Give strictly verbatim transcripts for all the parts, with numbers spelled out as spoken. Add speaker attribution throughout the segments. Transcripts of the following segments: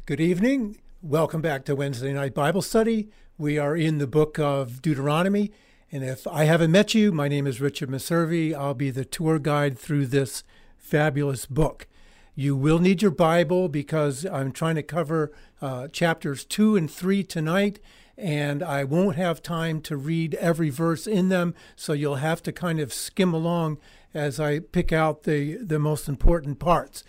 Speaker 1: Good evening. Welcome back to Wednesday Night Bible Study. We are in the book of Deuteronomy. And if I haven't met you, my name is Richard Meservey. I'll be the tour guide through this fabulous book. You will need your Bible because I'm trying to cover uh, chapters two and three tonight, and I won't have time to read every verse in them, so you'll have to kind of skim along as I pick out the, the most important parts.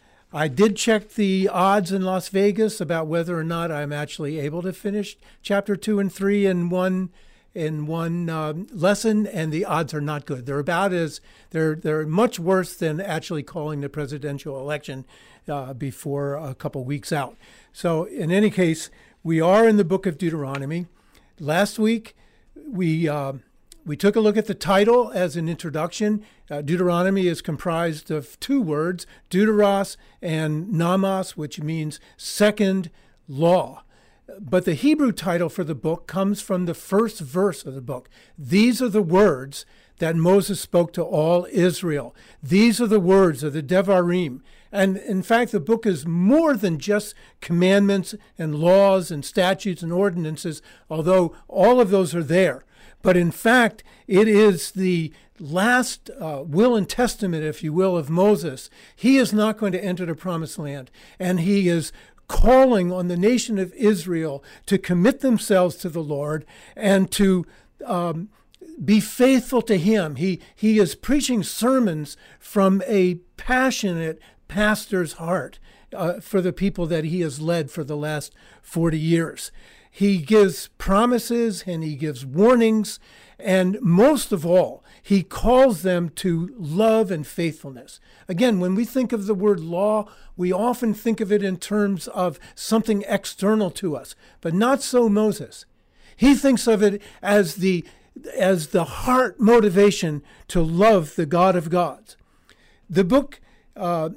Speaker 1: I did check the odds in Las Vegas about whether or not I'm actually able to finish chapter two and three in one in one um, lesson, and the odds are not good. They're about as they're they're much worse than actually calling the presidential election uh, before a couple weeks out. So in any case, we are in the book of Deuteronomy. Last week we uh, we took a look at the title as an introduction. Uh, Deuteronomy is comprised of two words, deuteros and nomos, which means second law. But the Hebrew title for the book comes from the first verse of the book. These are the words that Moses spoke to all Israel. These are the words of the Devarim. And in fact, the book is more than just commandments and laws and statutes and ordinances, although all of those are there. But in fact, it is the last uh, will and testament, if you will, of Moses. He is not going to enter the promised land, and he is calling on the nation of Israel to commit themselves to the Lord and to um, be faithful to him. He, he is preaching sermons from a passionate pastor's heart uh, for the people that he has led for the last forty years. He gives promises and he gives warnings, and most of all, he calls them to love and faithfulness. Again, when we think of the word law, we often think of it in terms of something external to us, but not so Moses. He thinks of it as the, as the heart motivation to love the God of gods. The book, uh,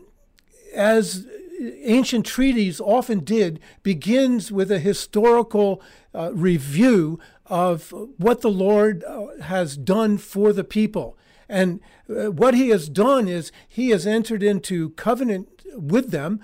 Speaker 1: as ancient treaties often did, begins with a historical uh, review of what the Lord uh, has done for the people. And uh, what he has done is he has entered into covenant with them.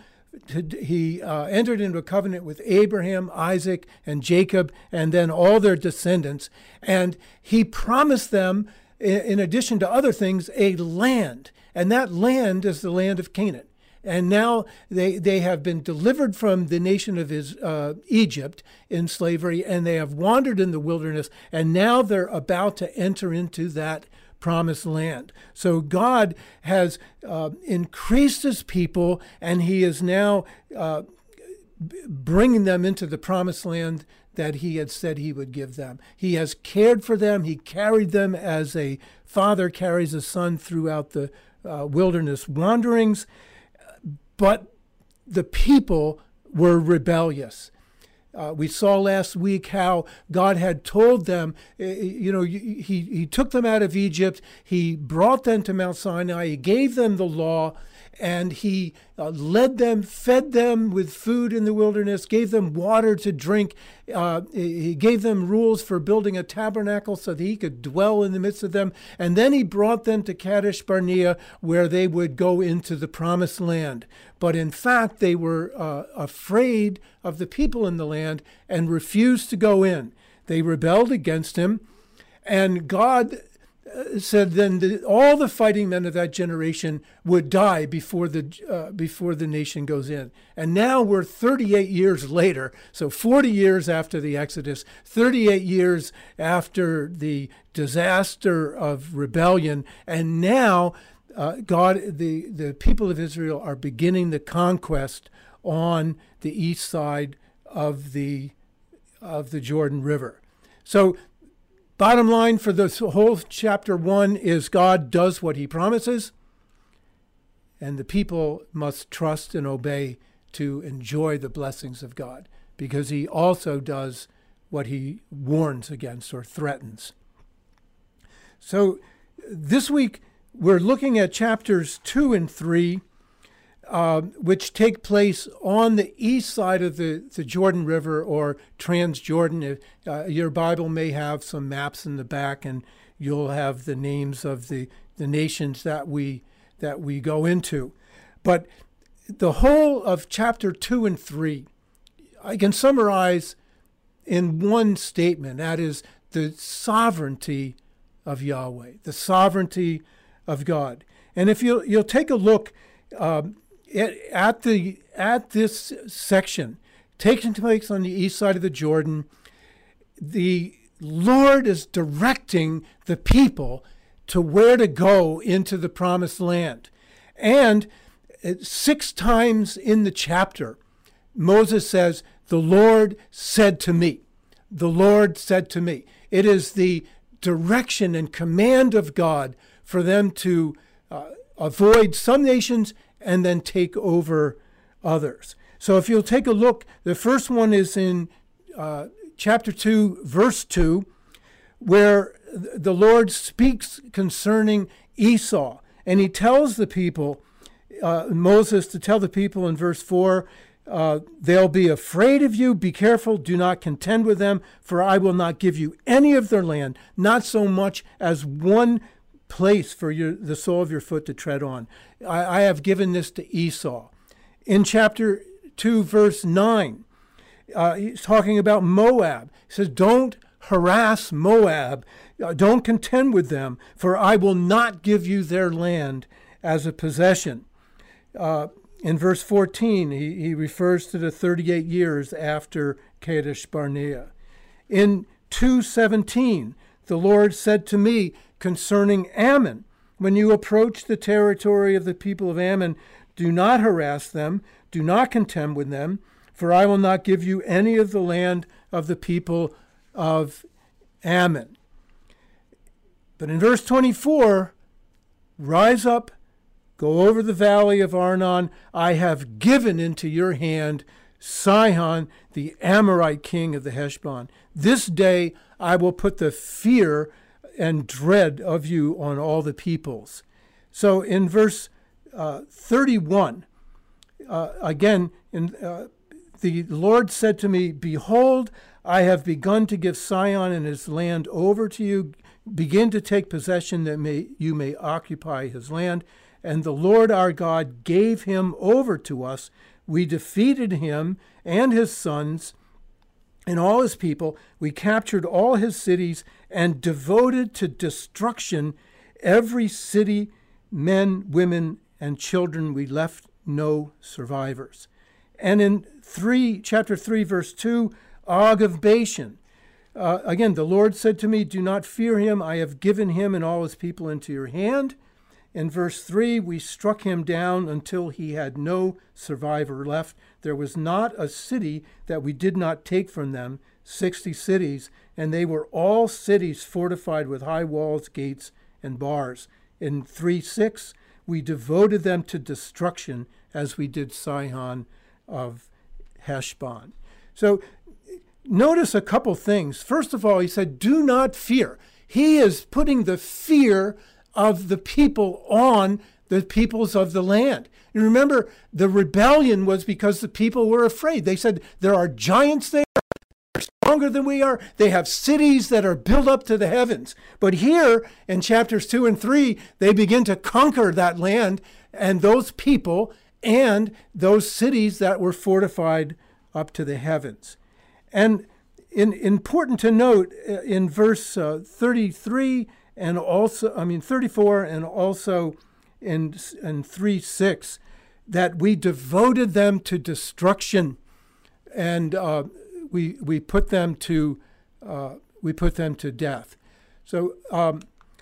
Speaker 1: He uh, entered into a covenant with Abraham, Isaac, and Jacob, and then all their descendants. And he promised them, in addition to other things, a land. And that land is the land of Canaan. And now they, they have been delivered from the nation of his, uh, Egypt in slavery, and they have wandered in the wilderness, and now they're about to enter into that promised land. So God has uh, increased his people, and he is now uh, bringing them into the promised land that he had said he would give them. He has cared for them. He carried them as a father carries a son throughout the uh, wilderness wanderings. But the people were rebellious. Uh, we saw last week how God had told them, you know, he, he took them out of Egypt, he brought them to Mount Sinai, he gave them the law, and he uh, led them, fed them with food in the wilderness, gave them water to drink. Uh, he gave them rules for building a tabernacle so that he could dwell in the midst of them. And then he brought them to Kadesh Barnea, where they would go into the promised land. But in fact, they were uh, afraid of the people in the land and refused to go in. They rebelled against him, and God said then that all the fighting men of that generation would die before the uh, before the nation goes in. And now we're thirty-eight years later, so forty years after the Exodus, thirty-eight years after the disaster of rebellion, and now uh, God, the, the people of Israel are beginning the conquest on the east side of the of the Jordan River. So bottom line for this whole chapter one is God does what he promises, and the people must trust and obey to enjoy the blessings of God, because he also does what he warns against or threatens. So this week we're looking at chapters two and three, uh, which take place on the east side of the, the Jordan River, or Transjordan. Uh, your Bible may have some maps in the back, and you'll have the names of the, the nations that we that we go into. But the whole of chapter two and three I can summarize in one statement. That is the sovereignty of Yahweh, the sovereignty of God. And if you'll, you'll take a look um, at, at, the, at this section, taking place on the east side of the Jordan, the Lord is directing the people to where to go into the promised land. And six times in the chapter, Moses says, the Lord said to me, the Lord said to me. It is the direction and command of God for them to uh, avoid some nations and then take over others. So if you'll take a look, the first one is in uh, chapter two, verse two, where the Lord speaks concerning Esau. And he tells the people, uh, Moses to tell the people in verse four, uh, they'll be afraid of you. Be careful. Do not contend with them, for I will not give you any of their land, not so much as one place for your, the sole of your foot to tread on. I, I have given this to Esau. In chapter two, verse nine, uh, he's talking about Moab. He says, don't harass Moab. Uh, don't contend with them, for I will not give you their land as a possession. Uh, in verse fourteen, he, he refers to the thirty-eight years after Kadesh Barnea. In two seventeen, the Lord said to me concerning Ammon, when you approach the territory of the people of Ammon, do not harass them, do not contend with them, for I will not give you any of the land of the people of Ammon. But in verse twenty-four, rise up, go over the valley of Arnon. I have given into your hand Sihon, the Amorite king of the Heshbon. This day I will put the fear and dread of you on all the peoples. So in verse uh, thirty-one, uh, again, in, uh, the Lord said to me, behold, I have begun to give Sihon and his land over to you. Begin to take possession that may, you may occupy his land. And the Lord our God gave him over to us. We defeated him and his sons and all his people. We captured all his cities and devoted to destruction every city, men, women, and children. We left no survivors. And in three, chapter three, verse two, Og of Bashan. Uh, again, the Lord said to me, do not fear him. I have given him and all his people into your hand. In verse three, we struck him down until he had no survivor left. There was not a city that we did not take from them, sixty cities, and they were all cities fortified with high walls, gates, and bars. In three six, we devoted them to destruction as we did Sihon of Heshbon. So notice a couple things. First of all, he said, do not fear. He is putting the fear of the people on the peoples of the land. You remember, the rebellion was because the people were afraid. They said, there are giants there. They're stronger than we are. They have cities that are built up to the heavens. But here in chapters two and three, they begin to conquer that land and those people and those cities that were fortified up to the heavens. And in, important to note, in verse uh, thirty-three and also, I mean, thirty-four and also in, in three six, that we devoted them to destruction, and uh, we we put them to uh, we put them to death. So um,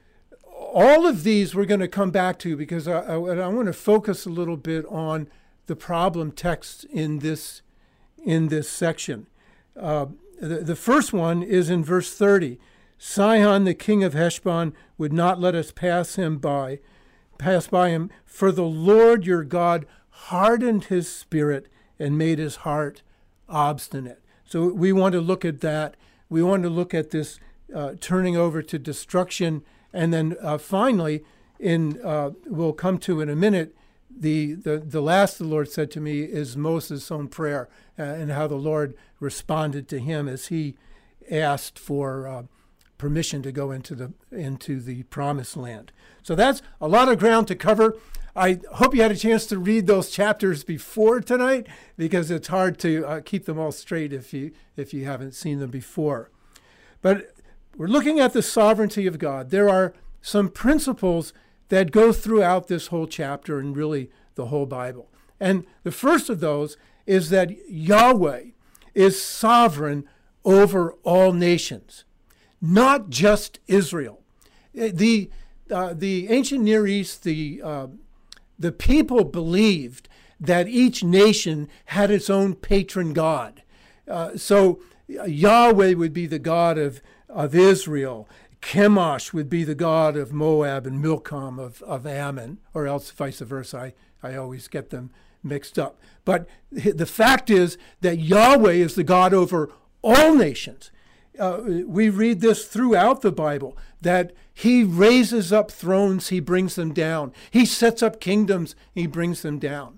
Speaker 1: all of these we're going to come back to, because I, I, I want to focus a little bit on the problem texts in this in this section. Uh, the, the first one is in verse thirty. Sihon, the king of Heshbon, would not let us pass him by, pass by him, for the Lord your God hardened his spirit and made his heart obstinate. So we want to look at that. We want to look at this uh, turning over to destruction, and then uh, finally, in uh, we'll come to in a minute. The, the the last the Lord said to me is Moses' own prayer, uh, and how the Lord responded to him as he asked for uh, permission to go into the into the promised land. So that's a lot of ground to cover. I hope you had a chance to read those chapters before tonight, because it's hard to uh, keep them all straight if you if you haven't seen them before. But we're looking at the sovereignty of God. There are some principles that go throughout this whole chapter and really the whole Bible. And the first of those is that Yahweh is sovereign over all nations, not just Israel. The uh, the ancient Near East, the uh, the people believed that each nation had its own patron god. Uh, so Yahweh would be the god of, of Israel. Chemosh would be the god of Moab, and Milcom of, of Ammon, or else vice versa. I, I always get them mixed up. But the fact is that Yahweh is the God over all nations. Uh, we read this throughout the Bible, that he raises up thrones, he brings them down. He sets up kingdoms, he brings them down.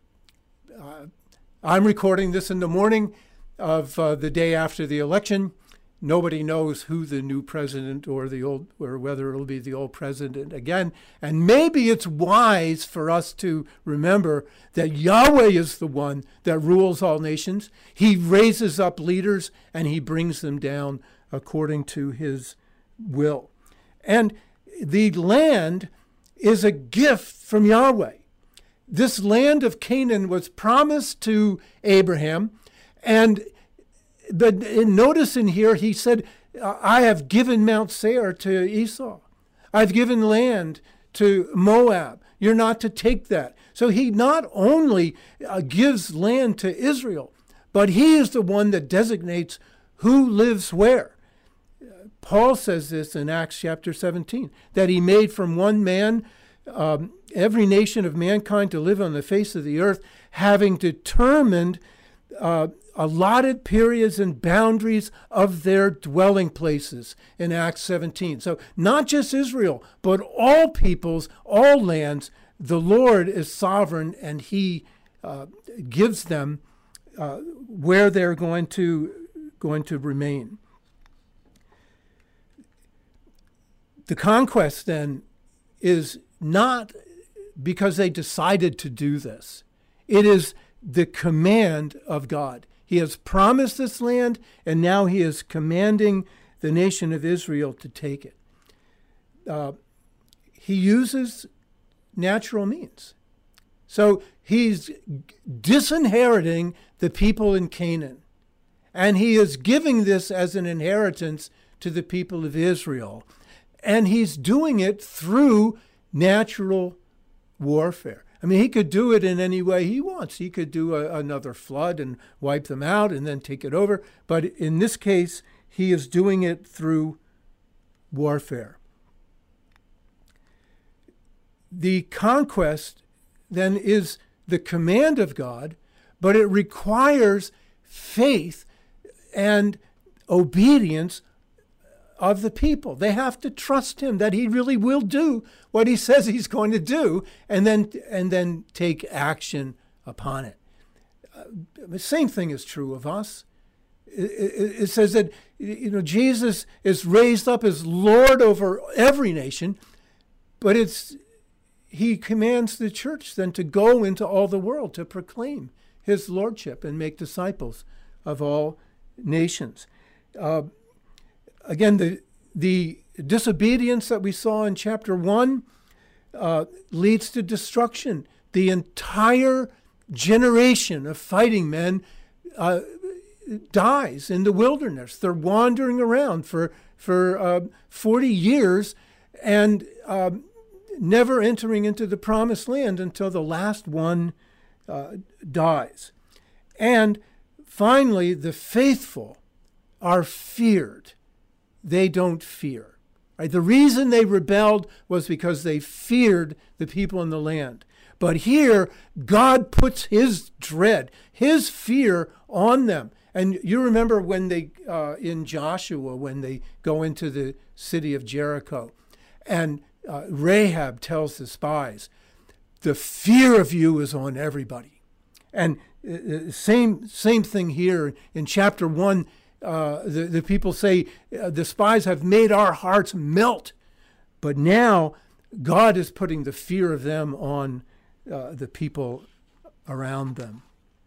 Speaker 1: Uh, I'm recording this in the morning of uh, the day after the election. Nobody knows who the new president or the old, or whether it'll be the old president again. And maybe it's wise for us to remember that Yahweh is the one that rules all nations. He raises up leaders and he brings them down according to his will. And the land is a gift from Yahweh. This land of Canaan was promised to Abraham, and But notice in here, he said, I have given Mount Seir to Esau. I've given land to Moab. You're not to take that. So he not only uh, gives land to Israel, but he is the one that designates who lives where. Uh, Paul says this in Acts chapter seventeen, that he made from one man um, every nation of mankind to live on the face of the earth, having determined uh, allotted periods and boundaries of their dwelling places in Acts seventeen. So not just Israel, but all peoples, all lands, the Lord is sovereign, and he uh, gives them uh, where they're going to going to remain. The conquest then is not because they decided to do this. It is the command of God. He has promised this land, and now he is commanding the nation of Israel to take it. Uh, he uses natural means. So he's disinheriting the people in Canaan, and he is giving this as an inheritance to the people of Israel. And he's doing it through natural warfare. I mean, he could do it in any way he wants. He could do a, another flood and wipe them out and then take it over. But in this case, he is doing it through warfare. The conquest then is the command of God, but it requires faith and obedience of the people. They have to trust him that he really will do what he says he's going to do, and then and then take action upon it. Uh, the same thing is true of us. It, it, it says that, you know, Jesus is raised up as Lord over every nation, but it's he commands the church then to go into all the world to proclaim his lordship and make disciples of all nations. Uh, Again, the the disobedience that we saw in chapter one uh, leads to destruction. The entire generation of fighting men uh, dies in the wilderness. They're wandering around for for uh, forty years and uh, never entering into the promised land until the last one uh, dies. And finally, the faithful are feared. They don't fear. Right? The reason they rebelled was because they feared the people in the land. But here, God puts his dread, his fear on them. And you remember when they, uh, in Joshua, when they go into the city of Jericho, and uh, Rahab tells the spies, the fear of you is on everybody. And uh, same, same thing here in chapter one. Uh, the, the people say, uh, the spies have made our hearts melt. But now God is putting the fear of them on uh, the people around them.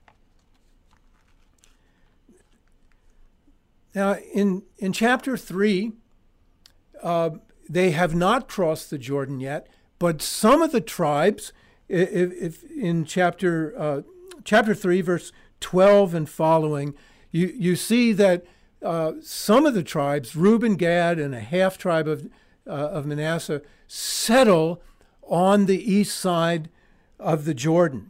Speaker 1: Now, in, in chapter three, uh, they have not crossed the Jordan yet, but some of the tribes, if, if in chapter uh, chapter three, verse twelve and following, you, you see that uh, some of the tribes, Reuben, Gad, and a half tribe of, uh, of Manasseh, settle on the east side of the Jordan.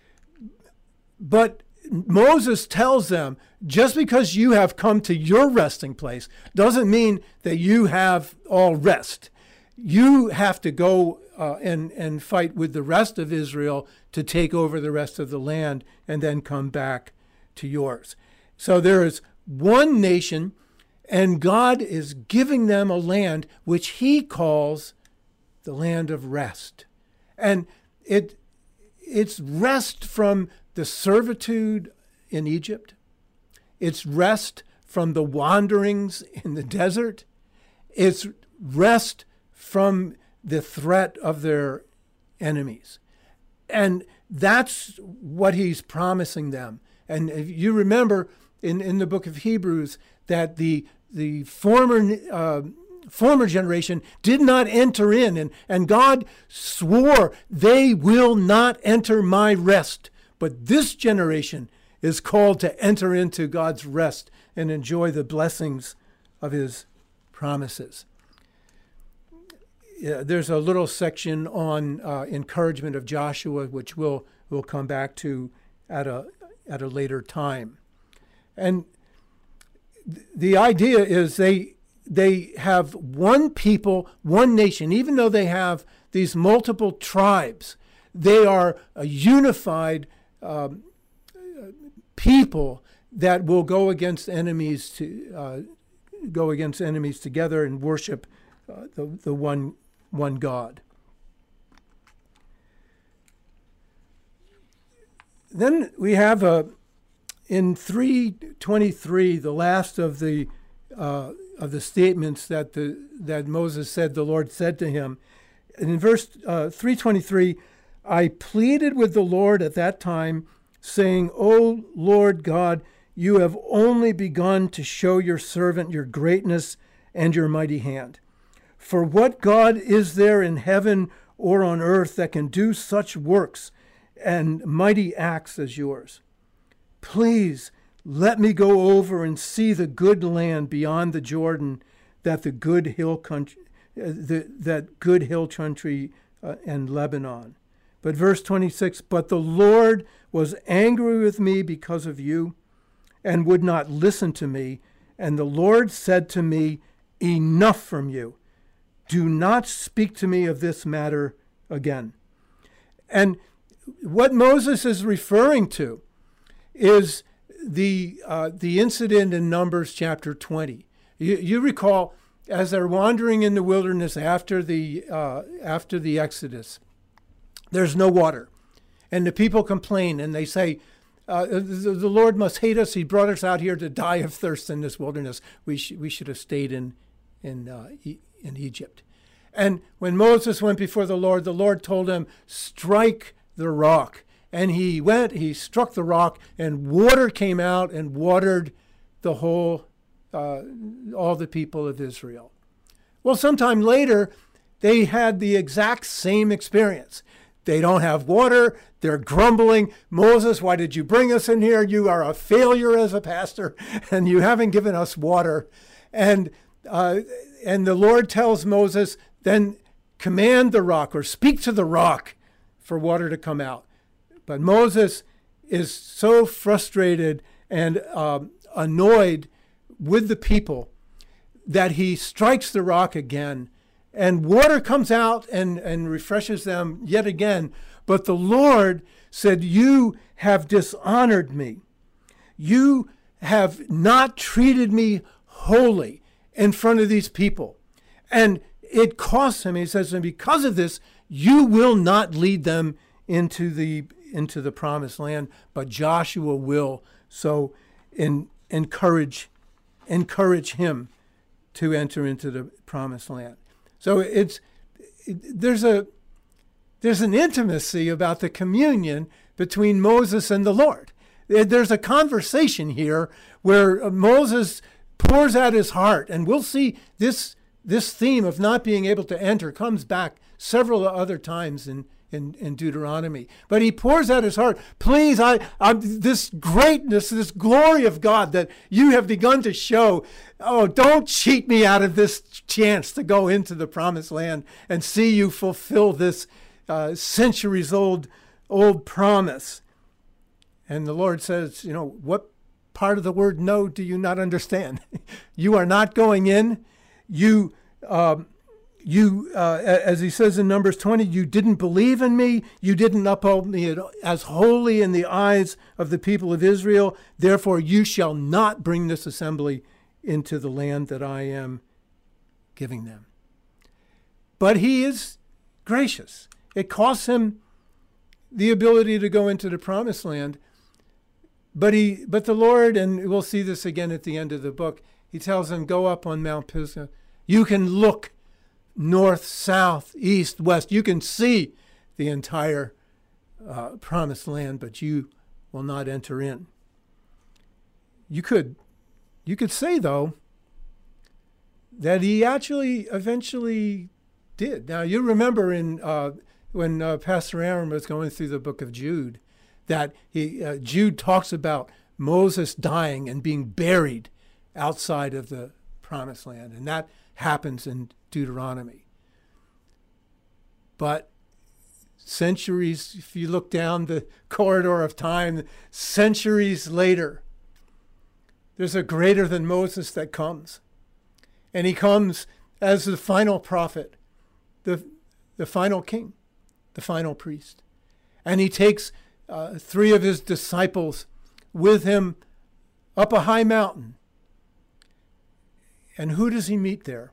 Speaker 1: But Moses tells them, just because you have come to your resting place doesn't mean that you have all rest. You have to go uh, and, and fight with the rest of Israel to take over the rest of the land and then come back to yours. So there is one nation, and God is giving them a land which he calls the land of rest. And it it's rest from the servitude in Egypt. It's rest from the wanderings in the desert. It's rest from the threat of their enemies. And that's what he's promising them. And if you remember in, in the book of Hebrews that the the former uh, former generation did not enter in, and, and God swore they will not enter my rest. But this generation is called to enter into God's rest and enjoy the blessings of his promises. Yeah, there's a little section on uh, encouragement of Joshua, which we'll, we'll come back to at a, at a later time. And th- the idea is they, they have one people, one nation. Even though they have these multiple tribes, they are a unified um, people that will go against enemies to uh, go against enemies together and worship uh, the the one one God. Then we have a in three twenty-three, the last of the uh, of the statements that the that Moses said the Lord said to him. And in verse uh, three twenty-three, I pleaded with the Lord at that time, saying, O Lord God, you have only begun to show your servant your greatness and your mighty hand. For what God is there in heaven or on earth that can do such works and mighty acts as yours? Please let me go over and see the good land beyond the Jordan, that the good hill country, uh, the, that good hill country uh, and Lebanon. But verse twenty-six, but the Lord was angry with me because of you and would not listen to me. And the Lord said to me, enough from you. Do not speak to me of this matter again. And what Moses is referring to is the uh, the incident in Numbers chapter twenty. You, you recall, as they're wandering in the wilderness after the uh, after the Exodus, there's no water. And the people complain and they say, uh, the, the Lord must hate us. He brought us out here to die of thirst in this wilderness. We, sh- we should have stayed in, in, uh, e- in Egypt. And when Moses went before the Lord, the Lord told him, strike the rock. And he went, he struck the rock, and water came out and watered the whole, uh, all the people of Israel. Well, sometime later, they had the exact same experience. They don't have water. They're grumbling. Moses, why did you bring us in here? You are a failure as a pastor, and you haven't given us water. And uh, and the Lord tells Moses, then command the rock or speak to the rock for water to come out. But Moses is so frustrated and um, annoyed with the people that he strikes the rock again. And water comes out and, and refreshes them yet again. But the Lord said, you have dishonored me. You have not treated me wholly in front of these people. And it costs him. He says, and because of this, you will not lead them into the into the promised land, but Joshua will. So in, encourage, encourage him to enter into the promised land. So it's there's a there's an intimacy about the communion between Moses and the Lord. There's a conversation here where Moses pours out his heart, and we'll see this this theme of not being able to enter comes back several other times in In, in Deuteronomy. But he pours out his heart. Please, I, I'm, this greatness, this glory of God that you have begun to show, oh, don't cheat me out of this chance to go into the promised land and see you fulfill this uh, centuries old, old promise. And the Lord says, you know, what part of the word no do you not understand? You are not going in. You... Um, You, uh, as he says in Numbers twenty, you didn't believe in me. You didn't uphold me as holy in the eyes of the people of Israel. Therefore, you shall not bring this assembly into the land that I am giving them. But he is gracious. It costs him the ability to go into the promised land. But he, but the Lord, and we'll see this again at the end of the book, he tells him, go up on Mount Pisgah. You can look north, south, east, west. You can see the entire uh, promised land, but you will not enter in. You could, you could say, though, that he actually eventually did. Now, you remember in uh, when uh, Pastor Aaron was going through the book of Jude, that he uh, Jude talks about Moses dying and being buried outside of the promised land, and that happens in Deuteronomy. But centuries, if you look down the corridor of time, centuries later, there's a greater than Moses that comes. And he comes as the final prophet, the, the final king, the final priest. And he takes uh, three of his disciples with him up a high mountain. And who does he meet there?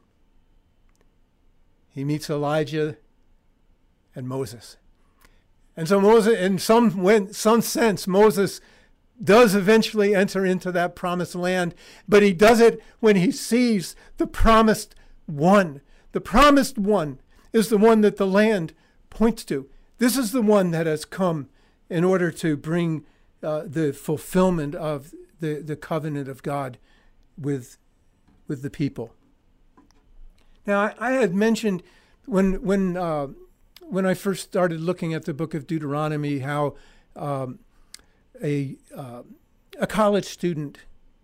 Speaker 1: He meets Elijah and Moses. And so Moses, in some, when, some sense, Moses does eventually enter into that promised land, but he does it when he sees the promised one. The promised one is the one that the land points to. This is the one that has come in order to bring uh, the fulfillment of the, the covenant of God with, with the people. Now, I, I had mentioned when when uh, when I first started looking at the book of Deuteronomy how um, a uh, a college student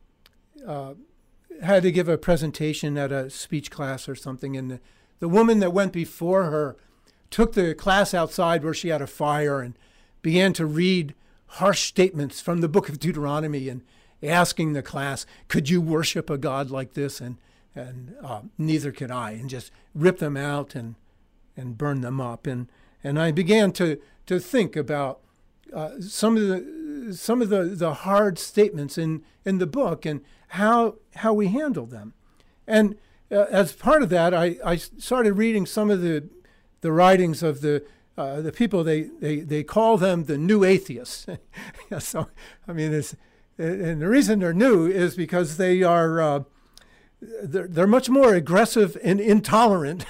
Speaker 1: uh, had to give a presentation at a speech class or something, and the, the woman that went before her took the class outside where she had a fire and began to read harsh statements from the book of Deuteronomy and asking the class, could you worship a God like this? And and uh, neither could I, and just rip them out and and burn them up. And and I began to to think about uh, some of the some of the, the hard statements in, in the book and how how we handle them. And uh, as part of that, I, I started reading some of the the writings of the uh, the people. They, they they call them the new atheists. So I mean, it's, and the reason they're new is because they are. Uh, They're, they're much more aggressive and intolerant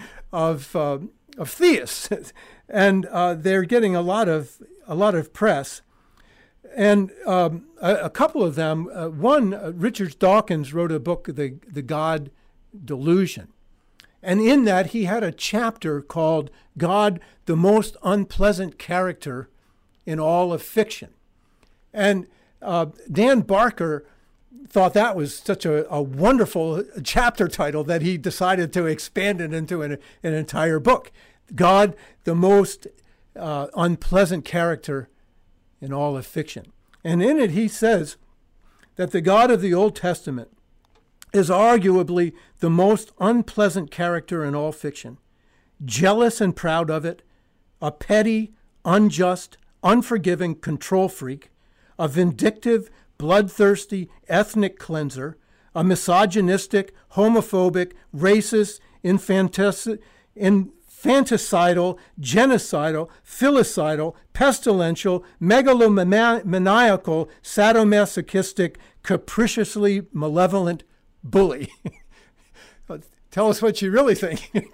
Speaker 1: of uh, of theists, and uh, they're getting a lot of a lot of press. And um, a, a couple of them, uh, one uh, Richard Dawkins wrote a book, the the God Delusion, and in that he had a chapter called "God, the Most Unpleasant Character in All of Fiction," and uh, Dan Barker thought that was such a, a wonderful chapter title that he decided to expand it into an, an entire book. God, the most uh, unpleasant character in all of fiction. And in it he says that the God of the Old Testament is arguably the most unpleasant character in all fiction. Jealous and proud of it, a petty, unjust, unforgiving control freak, a vindictive, bloodthirsty ethnic cleanser, a misogynistic, homophobic, racist, infantic- infanticidal, genocidal, filicidal, pestilential, megalomaniacal, sadomasochistic, capriciously malevolent bully. Tell us what you really think.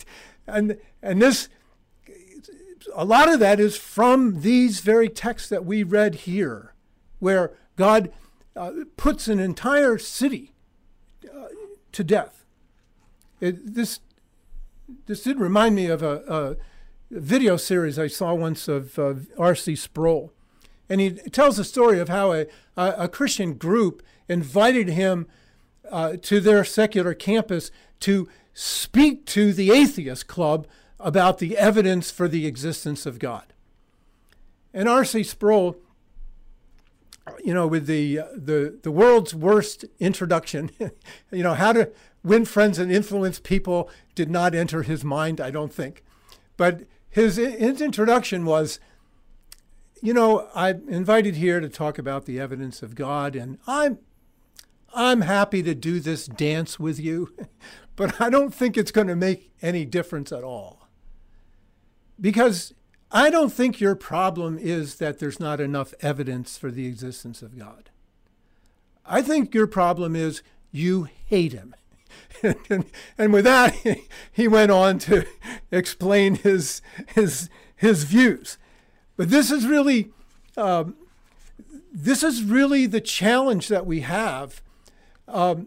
Speaker 1: and and this, a lot of that is from these very texts that we read here, where God uh, puts an entire city uh, to death. It, this this did remind me of a, a video series I saw once of uh, R C Sproul. And he tells the story of how a, a, a Christian group invited him uh, to their secular campus to speak to the atheist club about the evidence for the existence of God. And R C Sproul, you know, with the, the, the world's worst introduction, you know, how to win friends and influence people did not enter his mind, I don't think. But his, his introduction was, you know, I'm invited here to talk about the evidence of God, and I'm I'm happy to do this dance with you, but I don't think it's going to make any difference at all. Because I don't think your problem is that there's not enough evidence for the existence of God. I think your problem is you hate him. and, and with that, he went on to explain his his his views. But this is really, um, this is really the challenge that we have. Um,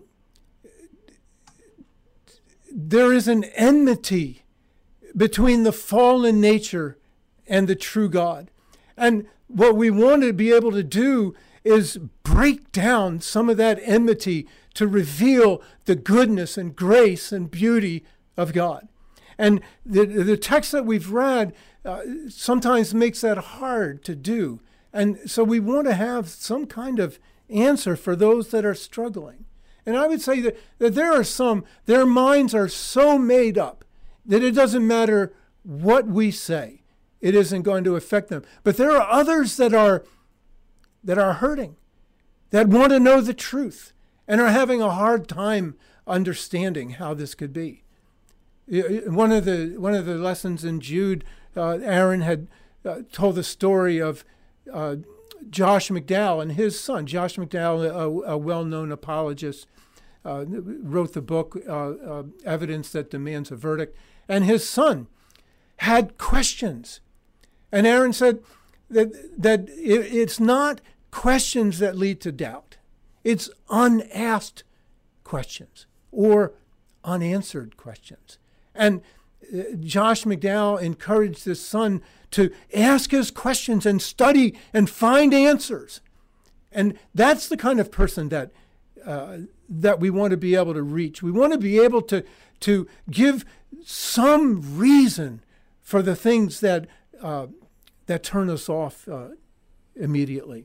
Speaker 1: there is an enmity between the fallen nature and the true God. And what we want to be able to do is break down some of that enmity to reveal the goodness and grace and beauty of God. And the, the text that we've read uh, sometimes makes that hard to do. And so we want to have some kind of answer for those that are struggling. And I would say that, that there are some, their minds are so made up that it doesn't matter what we say. It isn't going to affect them. But there are others that are, that are hurting, that want to know the truth and are having a hard time understanding how this could be. One of the one of the lessons in Jude, uh, Aaron had uh, told the story of uh, Josh McDowell and his son. Josh McDowell, a, a well-known apologist, uh, wrote the book uh, uh, Evidence That Demands a Verdict, and his son had questions. And Aaron said that that it, it's not questions that lead to doubt; it's unasked questions or unanswered questions. And uh, Josh McDowell encouraged his son to ask his questions and study and find answers. And that's the kind of person that uh, that we want to be able to reach. We want to be able to, to give some reason for the things that, uh, that turn us off uh, immediately.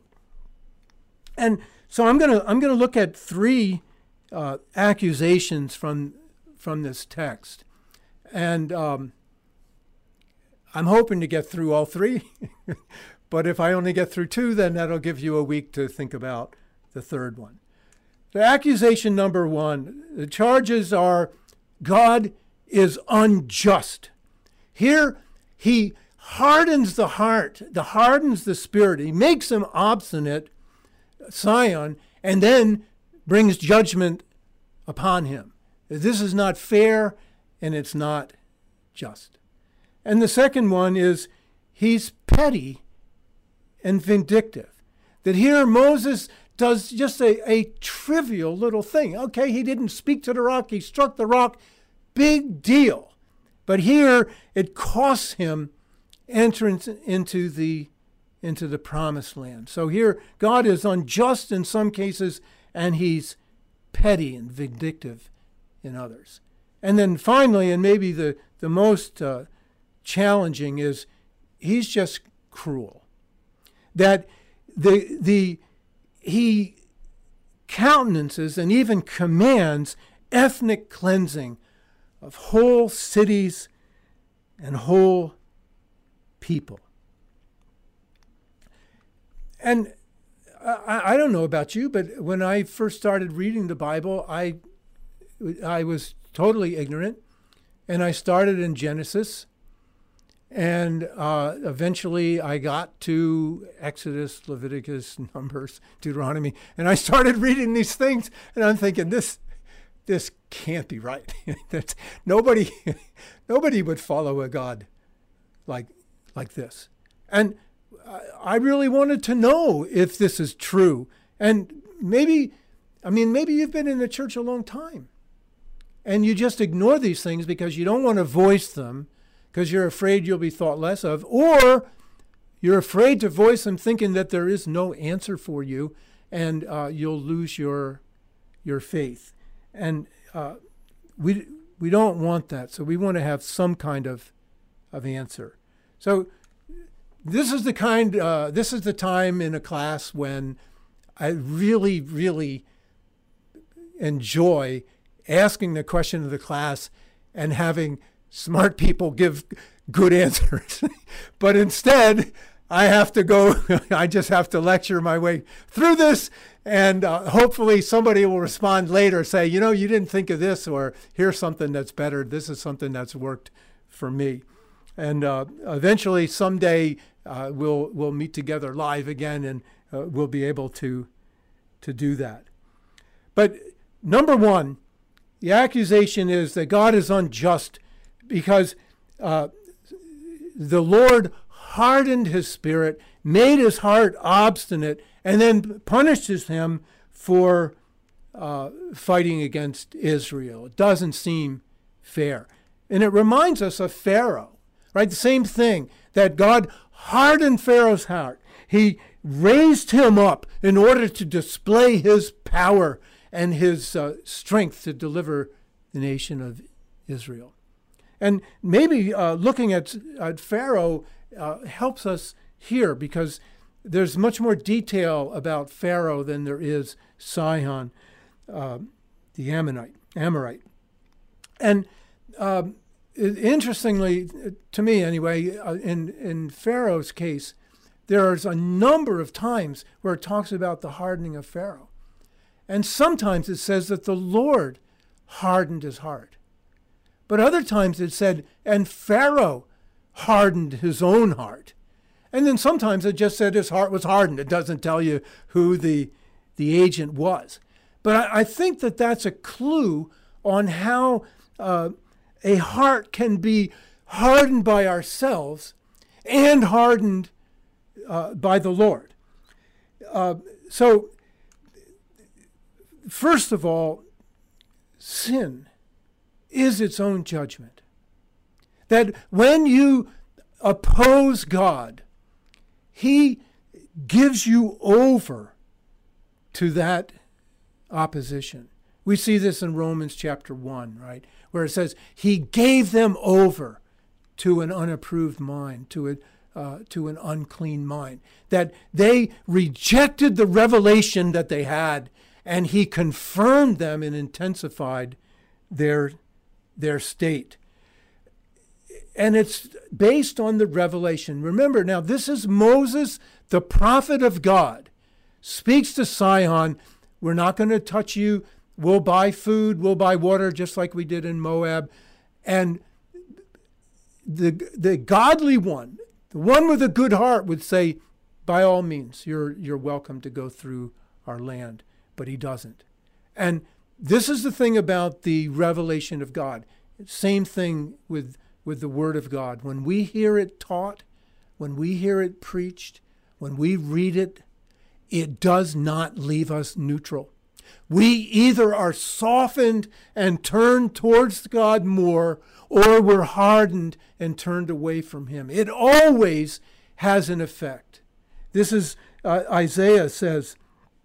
Speaker 1: And so I'm going to I'm going to look at three uh, accusations from from this text. And um, I'm hoping to get through all three. But if I only get through two, then that'll give you a week to think about the third one. So accusation number one, the charges are God is unjust. Here, he hardens the heart, the hardens the spirit. He makes him obstinate, Sion, and then brings judgment upon him. This is not fair, and it's not just. And the second one is he's petty and vindictive. That here Moses does just a, a trivial little thing. Okay, he didn't speak to the rock, he struck the rock, big deal. But here it costs him entrance into the, into the promised land. So here God is unjust in some cases, and he's petty and vindictive in others. And then finally, and maybe the, the most uh, challenging, is he's just cruel. That the the he countenances and even commands ethnic cleansing of whole cities and whole people. And I, I don't know about you, but when I first started reading the Bible, I I was totally ignorant, and I started in Genesis, and uh, eventually I got to Exodus, Leviticus, Numbers, Deuteronomy, and I started reading these things, and I'm thinking, this this can't be right. That's, nobody, nobody would follow a God like, like this. And I really wanted to know if this is true. And maybe, I mean, maybe you've been in the church a long time and you just ignore these things because you don't want to voice them because you're afraid you'll be thought less of, or you're afraid to voice them thinking that there is no answer for you and uh, you'll lose your your faith. And uh, we we don't want that. So we want to have some kind of of answer. So this is the kind, uh, this is the time in a class when I really, really enjoy asking the question of the class and having smart people give good answers. But instead, I have to go, I just have to lecture my way through this, and uh, hopefully somebody will respond later, say, you know, you didn't think of this, or here's something that's better. This is something that's worked for me. And uh, eventually, someday, uh, we'll we'll meet together live again, and uh, we'll be able to to do that. But number one, the accusation is that God is unjust because uh, the Lord hardened his spirit, made his heart obstinate, and then punishes him for uh, fighting against Israel. It doesn't seem fair. And it reminds us of Pharaoh. Right, the same thing, that God hardened Pharaoh's heart. He raised him up in order to display his power and his uh, strength to deliver the nation of Israel. And maybe uh, looking at, at Pharaoh uh, helps us here, because there's much more detail about Pharaoh than there is Sihon, uh, the Ammonite, Amorite. And um, interestingly, to me anyway, uh, in, in Pharaoh's case, there's a number of times where it talks about the hardening of Pharaoh. And sometimes it says that the Lord hardened his heart. But other times it said, and Pharaoh hardened his own heart. And then sometimes it just said his heart was hardened. It doesn't tell you who the, the agent was. But I, I think that that's a clue on how uh, a heart can be hardened by ourselves and hardened uh, by the Lord. Uh, so, first of all, sin is its own judgment. That when you oppose God, he gives you over to that opposition. We see this in Romans chapter one, right? Where it says, he gave them over to an unapproved mind, to a, uh, to an unclean mind. That they rejected the revelation that they had, and he confirmed them and intensified their, their state. And it's based on the revelation. Remember, now this is Moses, the prophet of God, speaks to Sihon, we're not going to touch you. We'll buy food, we'll buy water, just like we did in Moab. And the, the godly one, the one with a good heart, would say, by all means, you're, you're welcome to go through our land. But he doesn't. And this is the thing about the revelation of God. Same thing with, with the Word of God. When we hear it taught, when we hear it preached, when we read it, it does not leave us neutral. We either are softened and turned towards God more, or we're hardened and turned away from him. It always has an effect. This is, uh, Isaiah says,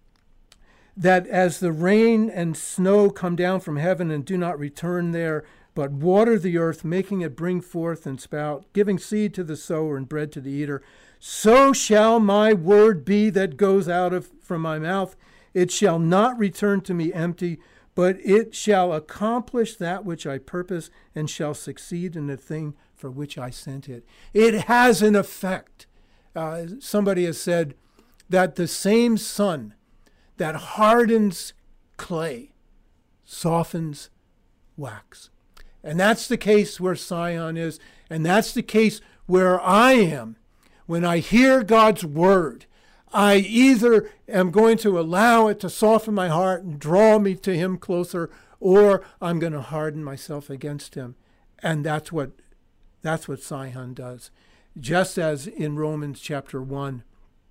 Speaker 1: that as the rain and snow come down from heaven and do not return there, but water the earth, making it bring forth and spout, giving seed to the sower and bread to the eater, so shall my word be that goes out of from my mouth. It shall not return to me empty, but it shall accomplish that which I purpose and shall succeed in the thing for which I sent it. It has an effect. Uh, somebody has said that the same sun that hardens clay softens wax. And that's the case where Sihon is, and that's the case where I am. When I hear God's word, I either am going to allow it to soften my heart and draw me to him closer, or I'm going to harden myself against him. And that's what that's what Sihon does, just as in Romans chapter one.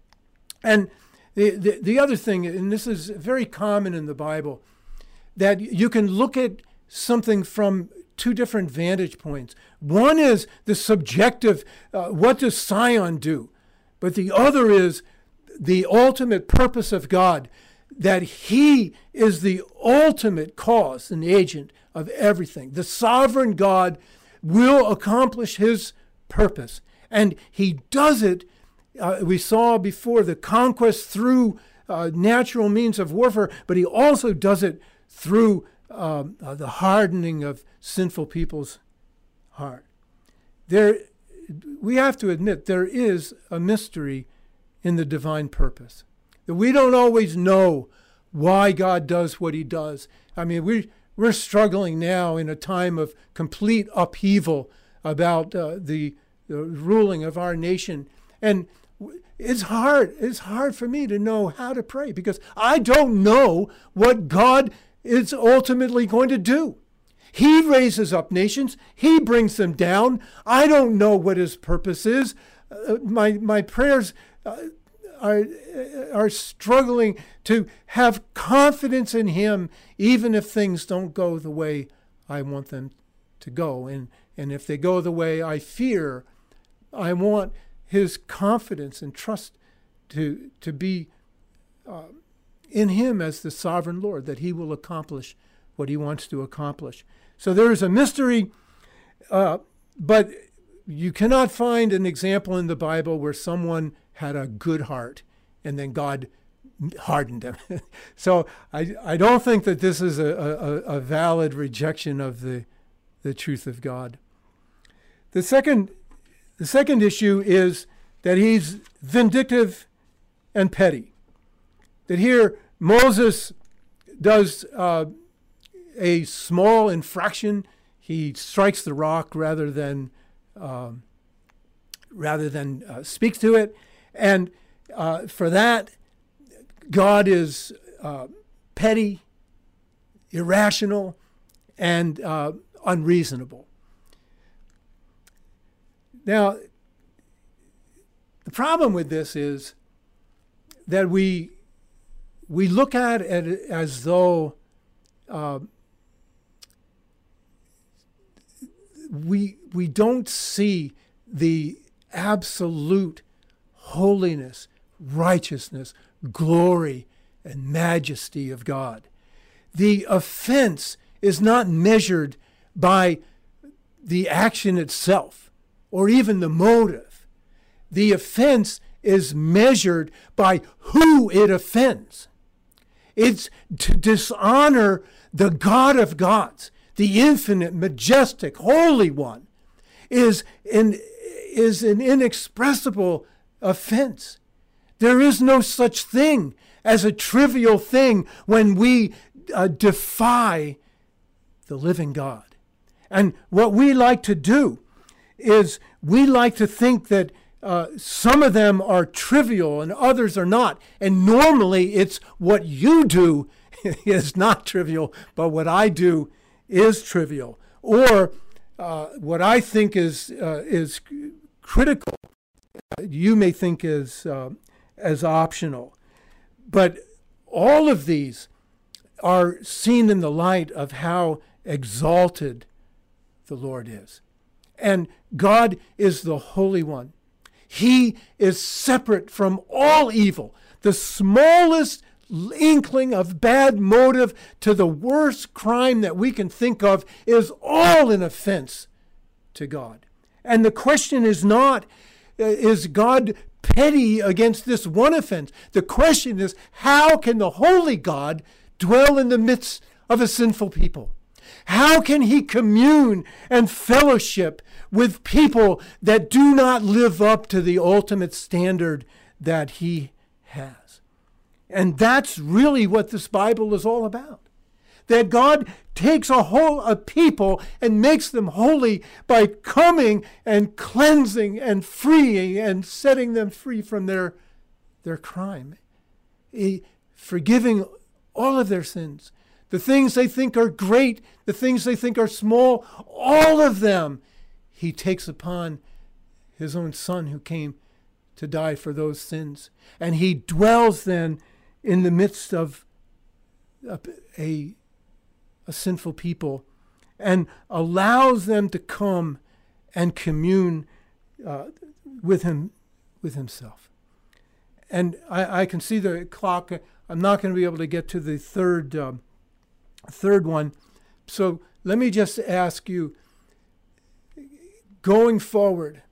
Speaker 1: And the, the, the other thing, and this is very common in the Bible, that you can look at something from two different vantage points. One is the subjective, uh, what does Sihon do? But the other is the ultimate purpose of God, that he is the ultimate cause and agent of everything. The sovereign God will accomplish his purpose. And he does it, uh, we saw before, the conquest through uh, natural means of warfare, but he also does it through um, uh, the hardening of sinful people's heart. There, we have to admit, there is a mystery in the divine purpose. That we don't always know why God does what he does. I mean, we, we're struggling now in a time of complete upheaval about uh, the, the ruling of our nation. And it's hard. It's hard for me to know how to pray because I don't know what God is ultimately going to do. He raises up nations. He brings them down. I don't know what his purpose is. Uh, my, my prayers uh, are, are struggling to have confidence in him, even if things don't go the way I want them to go. And, and if they go the way I fear, I want his confidence and trust to, to be uh, in him as the sovereign Lord, that he will accomplish what he wants to accomplish. So there is a mystery, uh, but you cannot find an example in the Bible where someone had a good heart and then God hardened them. So I, I don't think that this is a, a, a valid rejection of the, the truth of God. The second, the second issue is that he's vindictive and petty. That here Moses does uh, a small infraction. He strikes the rock rather than um, rather than uh, speak to it, and uh, for that, God is uh, petty, irrational, and uh, unreasonable. Now, the problem with this is that we we look at it as though uh, we we don't see the absolute holiness, righteousness, glory, and majesty of God. The offense is not measured by the action itself or even the motive. The offense is measured by who it offends. It's to dishonor the God of gods, the infinite, majestic, holy one, is an, is an inexpressible offense. There is no such thing as a trivial thing when we uh, defy the living God. And what we like to do is we like to think that uh, some of them are trivial and others are not. And normally it's what you do is not trivial, but what I do is trivial. Or uh, what I think is uh, is critical, you may think is uh, as optional. But all of these are seen in the light of how exalted the Lord is. And God is the Holy One. He is separate from all evil. The smallest inkling of bad motive to the worst crime that we can think of is all an offense to God. And the question is not, uh, is God petty against this one offense? The question is, how can the holy God dwell in the midst of a sinful people? How can he commune and fellowship with people that do not live up to the ultimate standard that he has? And that's really what this Bible is all about. That God takes a whole a people and makes them holy by coming and cleansing and freeing and setting them free from their their crime, he, forgiving all of their sins. The things they think are great, the things they think are small, all of them, he takes upon his own Son who came to die for those sins. And he dwells then in the midst of a, a, a sinful people and allows them to come and commune uh, with him, with himself. And I, I can see the clock. I'm not going to be able to get to the third um, third one. So let me just ask you, going forward,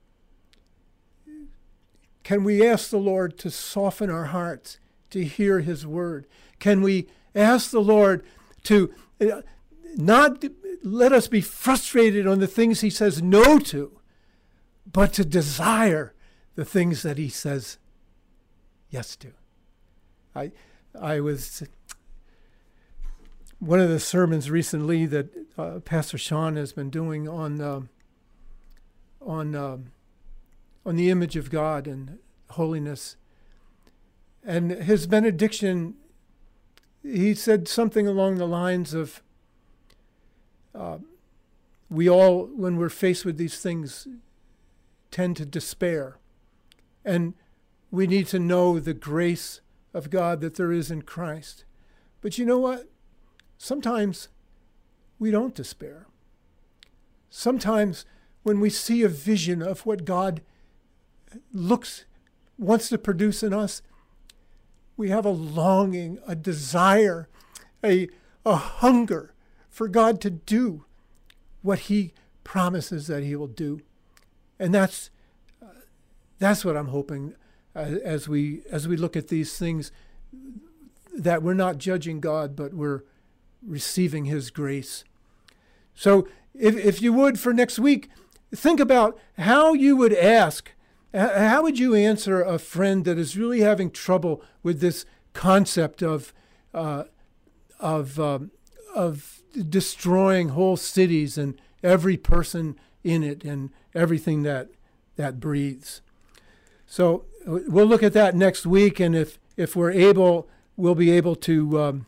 Speaker 1: can we ask the Lord to soften our hearts to hear his word? Can we ask the Lord to uh, not let us be frustrated on the things he says no to, but to desire the things that he says yes to? I I was, one of the sermons recently that uh, Pastor Sean has been doing on uh, on uh, on the image of God and holiness. And his benediction, he said something along the lines of, uh, we all, when we're faced with these things, tend to despair. And we need to know the grace of God that there is in Christ. But you know what? Sometimes we don't despair. Sometimes when we see a vision of what God looks, wants to produce in us, we have a longing, a desire, a, a hunger for God to do what he promises that he will do. And that's uh, that's what I'm hoping uh, as we as we look at these things, that we're not judging God, but we're receiving his grace. So if if you would, for next week, think about how you would ask, how would you answer a friend that is really having trouble with this concept of uh, of um, of destroying whole cities and every person in it and everything that that breathes. So we'll look at that next week, and if if we're able, we'll be able to um,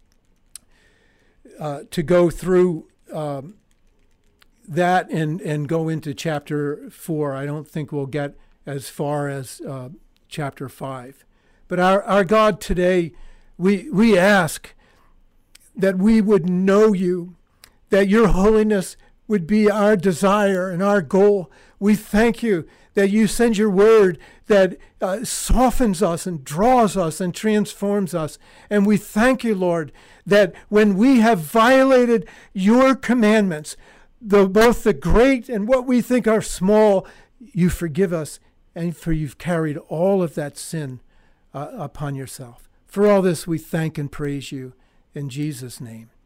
Speaker 1: uh, to go through um, that and and go into chapter four. I don't think we'll get as far as uh, chapter five. But our, our God, today, we we ask that we would know you, that your holiness would be our desire and our goal. We thank you that you send your word that uh, softens us and draws us and transforms us. And we thank you, Lord, that when we have violated your commandments, the, both the great and what we think are small, you forgive us, and for you've carried all of that sin uh, upon yourself. For all this, we thank and praise you in Jesus' name.